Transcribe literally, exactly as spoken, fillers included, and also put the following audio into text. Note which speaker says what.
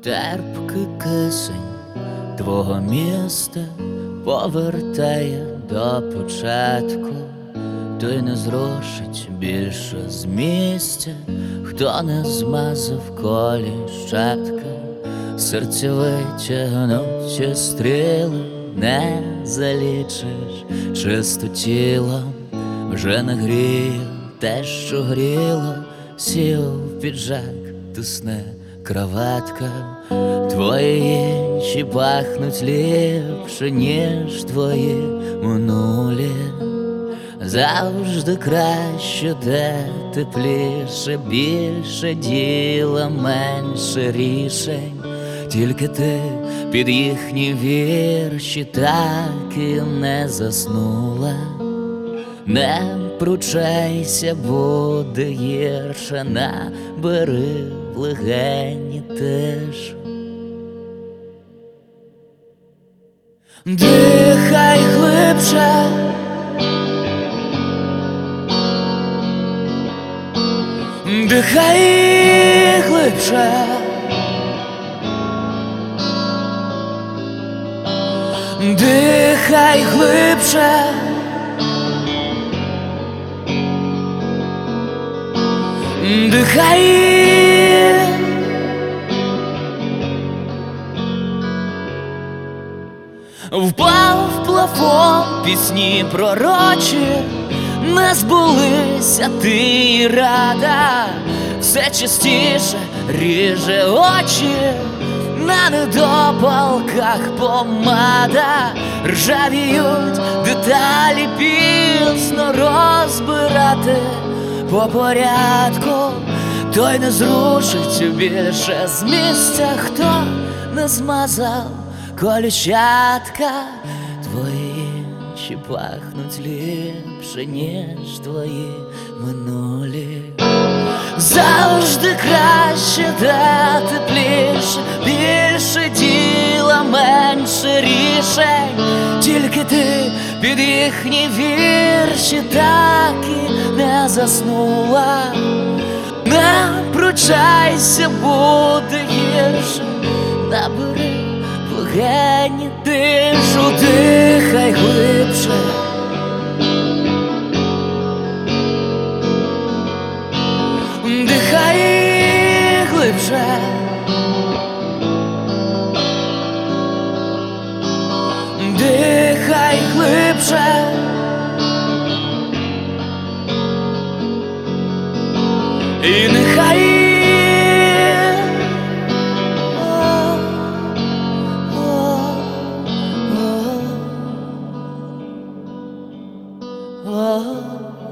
Speaker 1: Терпкий кисень твого міста повертає до початку, той не зрушить більше з місця, хто не змазав колі щатка. Серця витягнуті стріли не залічиш, чисто тілом вже не гріє те, що гріло. Сів піджак, тисне краватка, твої інші пахнуть ліпше, ніж твої минулі. Завжди краще, де тепліше, більше діла, менше рішень. Тільки ти під їхні вірші так і не заснула. Не пручайся, буде гірше, набери в легені тишу. Дихай глибше, дихай глибше, дихай глибше, дихай. Впав в плафон пісні пророчі, не збулися, ти й рада. Все частіше ріже очі, на недопалках помада. Ржавіють деталі, пізно розбирати по порядку. Той не зрушить більше з місця, хто не змазав колючатка. Твої інші пахнуть ліпше, ніж твої минулі. Завжди краще, де тепліше, більше діла, менше рішень. Тільки ти під їхні вірші так і не заснула. Не пручайся, буде гірше, набери в легені тишу. Дихай глибше, дихай глибше, дихай глибше, і нехай oh, oh, oh.